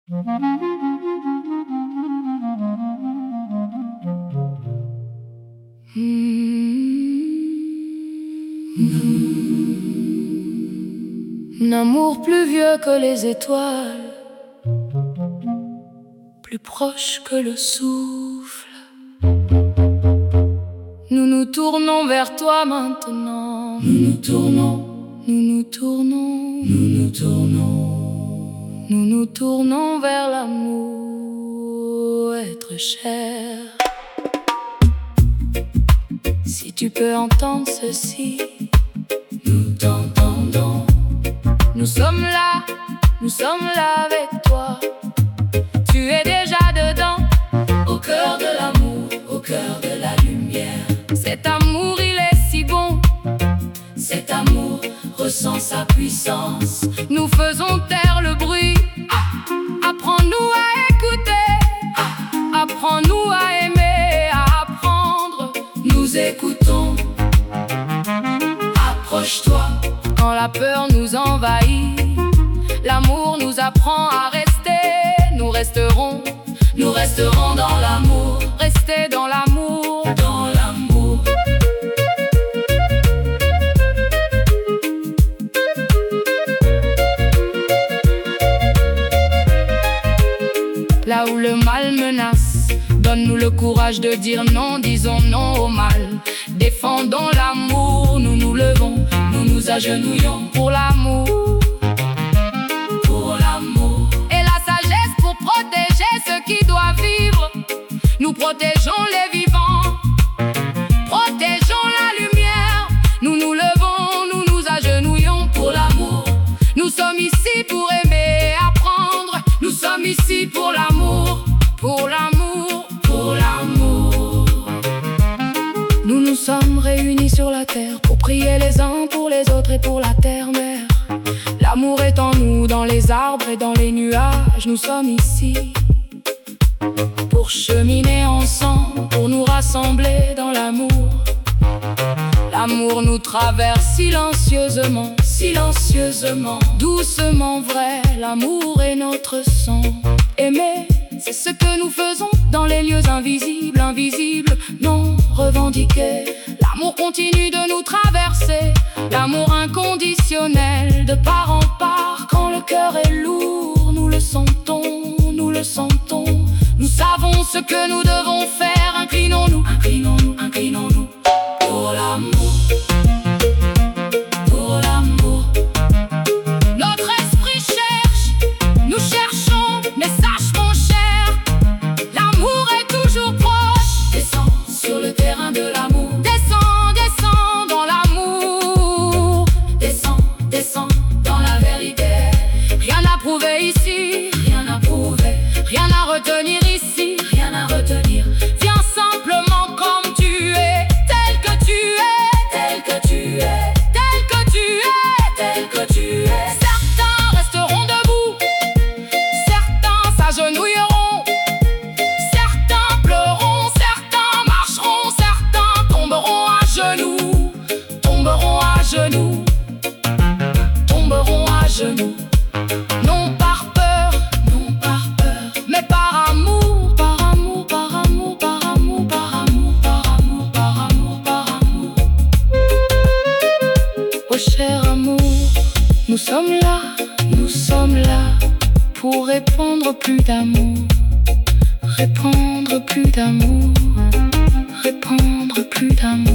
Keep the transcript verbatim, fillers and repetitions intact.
Un amour plus vieux que les étoiles, plus proche que le souffle. Nous nous tournons vers toi maintenant. Nous nous tournons, nous nous tournons, nous nous tournons, nous nous tournons vers l'amour, être cher. Si tu peux entendre ceci, nous t'entendons. Nous sommes là, nous sommes là avec toi. Tu es déjà dedans, au cœur de l'amour, au cœur de la lumière. Cet amour, il est si bon. Cet amour ressent sa puissance. Nous faisons taire le bruit. Apprends-nous à écouter. Apprends-nous à aimer, à apprendre. Nous écoutons. Approche-toi. Quand la peur nous envahit, l'amour nous apprend à rester. Nous resterons, nous resterons dans l'amour. Rester dans l'amour, dans l'amour. Là où le mal menace, donne-nous le courage de dire non, disons non au mal. Défendons l'amour, nous nous levons, nous nous agenouillons pour l'amour, pour l'amour. Et la sagesse pour protéger ceux qui doivent vivre. Nous protégeons les vivants, protégeons la lumière. Nous nous levons, nous nous agenouillons pour l'amour. Nous sommes ici pour aimer et apprendre. Nous sommes ici pour l'amour, pour l'amour, pour l'amour. Nous nous sommes réunis sur la terre pour prier les uns pour les autres et pour la terre-mère. L'amour est en nous, dans les arbres et dans les nuages. Nous sommes ici pour cheminer ensemble, pour nous rassembler dans l'amour. L'amour nous traverse silencieusement, silencieusement, doucement vrai. L'amour est notre sang. Aimer, c'est ce que nous faisons dans les lieux invisibles, invisibles, non revendiqués. L'amour continue de nous traverser, l'amour inconditionnel, de part en part. Quand le cœur est lourd, nous le sentons, nous le sentons. Nous savons ce que nous devons faire, inclinons-nous, inclinons-nous, inclinons-nous pour l'amour, pour l'amour. Notre esprit cherche, nous cherchons, mais sache mon cher, l'amour est toujours proche. Descends sur le terrain de l'amour. Descends, descends dans l'amour. Descends, descends dans la vérité. Rien à prouver ici, rien à prouver, rien à retenir ici, rien à retenir. Viens simplement comme tu es, tel que tu es, tel que tu es, tel que tu es, tel que tu es. Certains resteront debout, certains s'agenouilleront, certains pleureront, certains marcheront, certains tomberont à genoux, tomberont à genoux, tomberont à genoux. Non par peur, non par peur, mais par amour, par amour, par amour, par amour, par amour, par amour, par amour, par amour. Oh cher amour, nous sommes là, nous sommes là pour répandre plus d'amour, répandre plus d'amour, répandre plus d'amour.